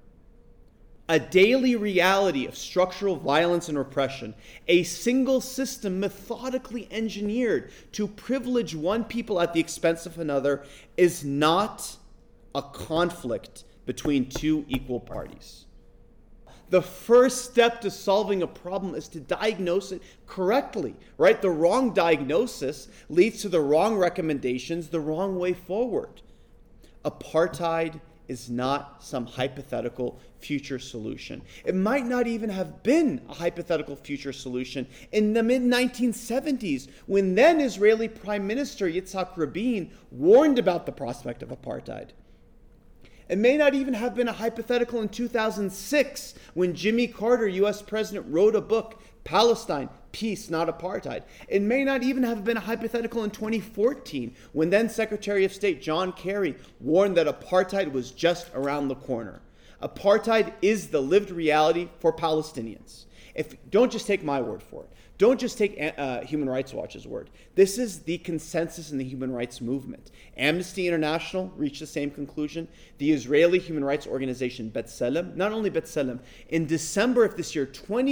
A daily reality of structural violence and repression, a single system methodically engineered to privilege one people at the expense of another, is not a conflict between two equal parties. The first step to solving a problem is to diagnose it correctly, right? The wrong diagnosis leads to the wrong recommendations, the wrong way forward. Apartheid is not some hypothetical future solution. It might not even have been a hypothetical future solution in the mid-1970s, when then Israeli Prime Minister Yitzhak Rabin warned about the prospect of apartheid. It may not even have been a hypothetical in 2006, when Jimmy Carter, U.S. President, wrote a book, Palestine, Peace, Not Apartheid. It may not even have been a hypothetical in 2014, when then Secretary of State John Kerry warned that apartheid was just around the corner. Apartheid is the lived reality for Palestinians. Don't just take my word for it. Don't just take Human Rights Watch's word. This is the consensus in the human rights movement. Amnesty International reached the same conclusion. The Israeli human rights organization B'Tselem, not only B'Tselem, in December of this year,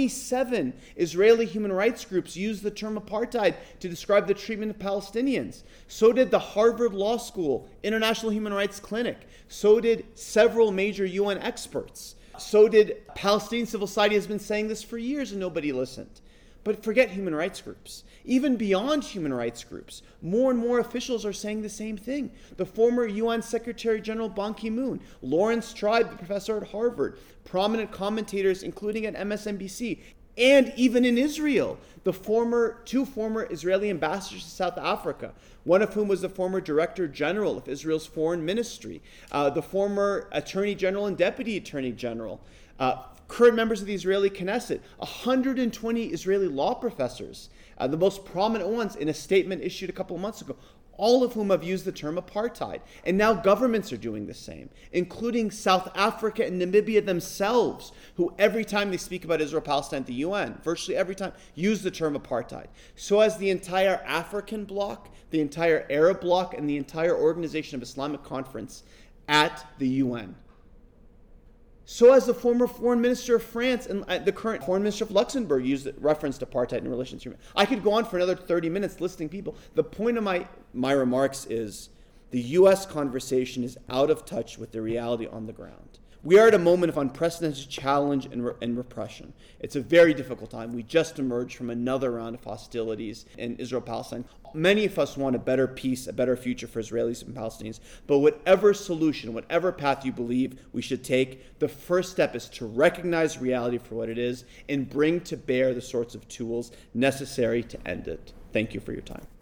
27 Israeli human rights groups used the term apartheid to describe the treatment of Palestinians. So did the Harvard Law School International Human Rights Clinic. So did several major UN experts. So did Palestinian civil society has been saying this for years and nobody listened. But forget human rights groups. Even beyond human rights groups, more and more officials are saying the same thing. The former UN Secretary General Ban Ki-moon, Lawrence Tribe, the professor at Harvard, prominent commentators, including at MSNBC, and even in Israel, two former Israeli ambassadors to South Africa, one of whom was the former Director General of Israel's Foreign Ministry, the former Attorney General and Deputy Attorney General, current members of the Israeli Knesset, 120 Israeli law professors, the most prominent ones, in a statement issued a couple of months ago, all of whom have used the term apartheid. And now governments are doing the same, including South Africa and Namibia themselves, who every time they speak about Israel-Palestine at the UN, virtually every time, use the term apartheid. So has the entire African bloc, the entire Arab bloc, and the entire Organization of Islamic Conference at the UN. So as the former foreign minister of France and the current foreign minister of Luxembourg referenced apartheid in relation to human. I could go on for another 30 minutes listing people. The point of my remarks is the U.S. conversation is out of touch with the reality on the ground. We are at a moment of unprecedented challenge and repression. It's a very difficult time. We just emerged from another round of hostilities in Israel-Palestine. Many of us want a better peace, a better future for Israelis and Palestinians. But whatever solution, whatever path you believe we should take, the first step is to recognize reality for what it is and bring to bear the sorts of tools necessary to end it. Thank you for your time.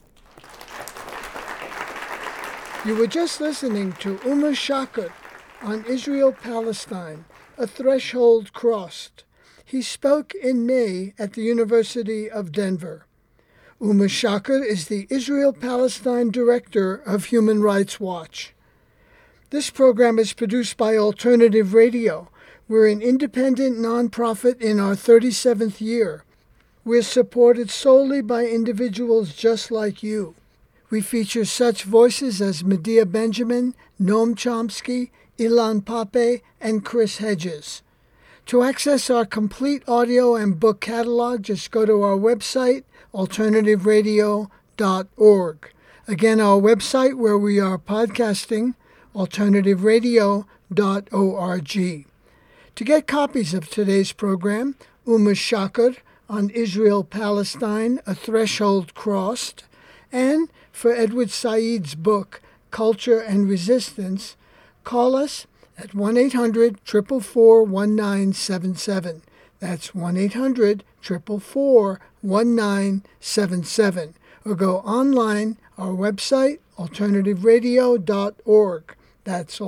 You were just listening to Umar Shaked on Israel-Palestine, A Threshold Crossed. He spoke in May at the University of Denver. Umar Shaked is the Israel-Palestine Director of Human Rights Watch. This program is produced by Alternative Radio. We're an independent nonprofit in our 37th year. We're supported solely by individuals just like you. We feature such voices as Medea Benjamin, Noam Chomsky, Ilan Pappé, and Chris Hedges. To access our complete audio and book catalog, just go to our website, alternativeradio.org. Again, our website where we are podcasting, alternativeradio.org. To get copies of today's program, Shakar on Israel-Palestine, A Threshold Crossed, and for Edward Said's book, Culture and Resistance, call us at 1-800-444-1977. That's 1-800-444-1977. Or go online, our website, alternativeradio.org. That's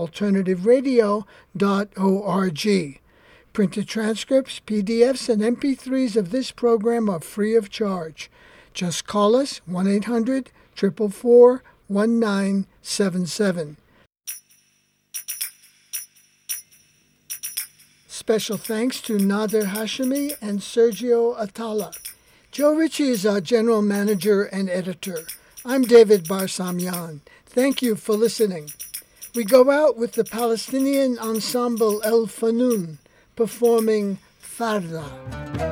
alternativeradio.org. Printed transcripts, PDFs, and MP3s of this program are free of charge. Just call us, 1-800-444-1977. Special thanks to Nader Hashemi and Sergio Atala. Joe Ritchie is our general manager and editor. I'm David Barsamian. Thank you for listening. We go out with the Palestinian ensemble El Fanoun performing Farda.